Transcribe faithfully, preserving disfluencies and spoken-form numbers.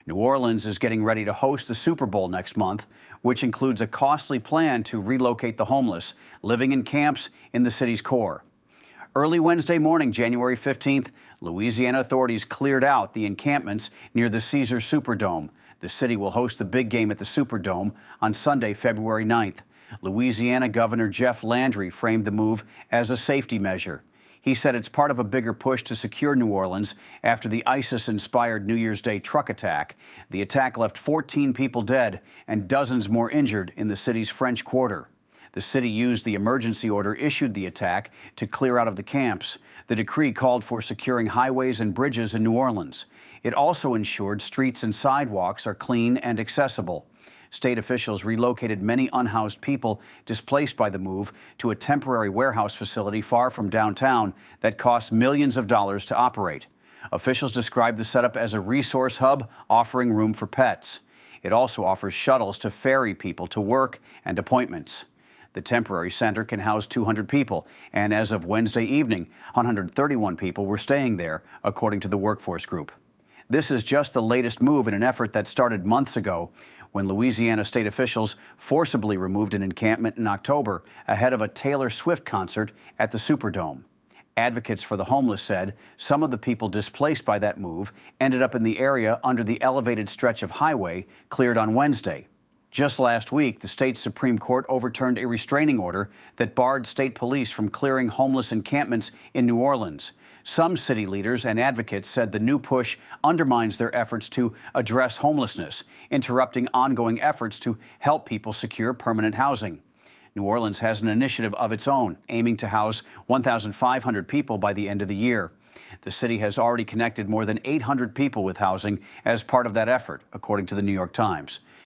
New Orleans is getting ready to host the Super Bowl next month, which includes a costly plan to relocate the homeless living in camps in the city's core. Early Wednesday morning, January fifteenth, Louisiana authorities cleared out the encampments near the Caesars Superdome. The city will host the big game at the Superdome on Sunday, February ninth. Louisiana Governor Jeff Landry framed the move as a safety measure. He said it's part of a bigger push to secure New Orleans after the ISIS-inspired New Year's Day truck attack. The attack left fourteen people dead and dozens more injured in the city's French Quarter. The city used the emergency order issued the attack to clear out of the camps. The decree called for securing highways and bridges in New Orleans. It also ensured streets and sidewalks are clean and accessible. State officials relocated many unhoused people displaced by the move to a temporary warehouse facility far from downtown that costs millions of dollars to operate. Officials described the setup as a resource hub offering room for pets. It also offers shuttles to ferry people to work and appointments. The temporary center can house two hundred people, and as of Wednesday evening, one hundred thirty-one people were staying there, according to the workforce group. This is just the latest move in an effort that started months ago when Louisiana state officials forcibly removed an encampment in October ahead of a Taylor Swift concert at the Superdome. Advocates for the homeless said some of the people displaced by that move ended up in the area under the elevated stretch of highway cleared on Wednesday. Just last week, the state Supreme Court overturned a restraining order that barred state police from clearing homeless encampments in New Orleans. Some city leaders and advocates said the new push undermines their efforts to address homelessness, interrupting ongoing efforts to help people secure permanent housing. New Orleans has an initiative of its own, aiming to house one thousand five hundred people by the end of the year. The city has already connected more than eight hundred people with housing as part of that effort, according to the New York Times.